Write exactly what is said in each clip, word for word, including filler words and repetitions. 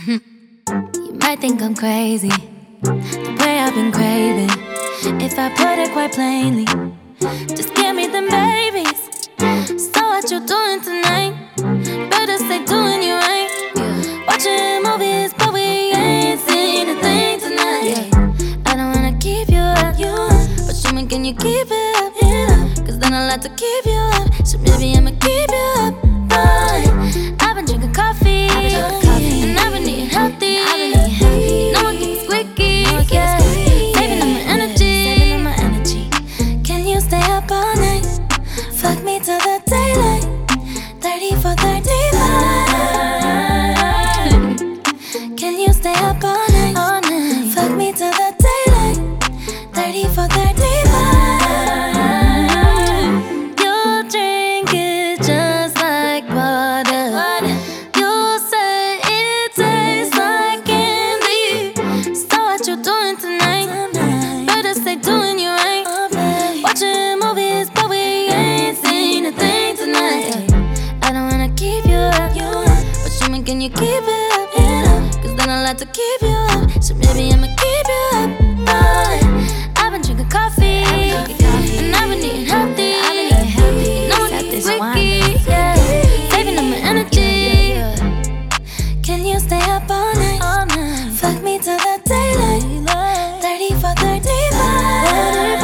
You might think I'm crazy, the way I've been craving. If I put it quite plainly, just give me them babies. So what you doing tonight? Better stay doing you right. Watching movies, but we ain't seen a thing tonight. I don't wanna keep you up, but show me, can you keep it up? Cause then I'll have to keep you up, so maybe I'ma keep you up. Fine. I've been drinking coffee, and I've been eating healthy. You know it gets squeaky, yeah. Saving up my energy. Can you stay up all night? Fuck me till the daylight. thirty for thirty-five. Can you stay up all night? All night. Fuck me till the daylight. thirty for thirty-five. You drink it just like water. You say it tastes like candy. So what you doing tonight? Better stay doing you right. Watching movies, but we ain't seen a thing tonight. I don't wanna keep you up, but show me, can you keep it up? Cause then I'll have to keep you up, so maybe I'ma keep you up. Fine. I've been drinking coffee, and I've been eating healthy. You know it gets squeaky, yeah. Saving up my energy. Can you stay up all night? Fuck me till the daylight. thirty for thirty-five.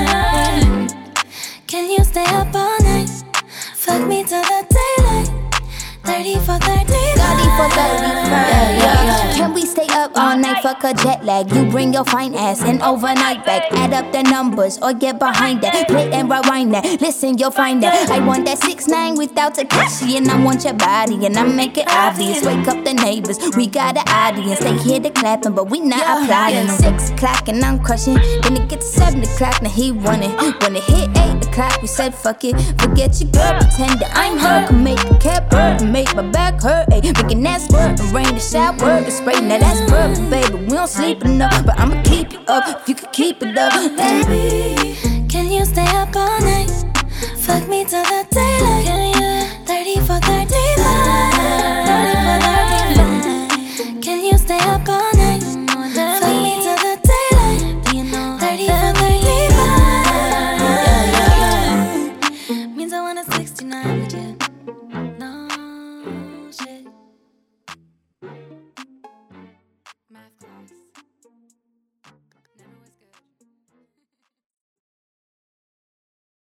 Can you stay up all night? Fuck me till the daylight. thirty for thirty-five. thirty for thirty-five. Yeah, yeah, yeah. Can we stay up all night? Fuck a jet lag. You bring your fine ass and overnight back. Add up the numbers or get behind that. Play and rewind that. Listen, you'll find that. I want that six nine without Takashi, and I want your body, and I make it obvious. Wake up the neighbors. We got an audience. They hear the clapping, but we not applauding. Six o'clock and I'm crushing. Then it gets seven o'clock. Now he running. When it hit eight o'clock, we said fuck it. Forget your girl, pretend that I'm her. Can make the cap hurt and make my back hurt. Ay, making that squirt and rain the shower and spray. Now that's perfect, baby. We don't sleep enough, but I'ma keep you up if you can keep it up, baby. Can you stay up all night? Fuck me till the daylight. Can you? thirty for thirty-five. thirty for thirty-five. Can you stay up all night? Fuck me till the daylight. thirty for thirty-five. Means I want a sixty-nine with you.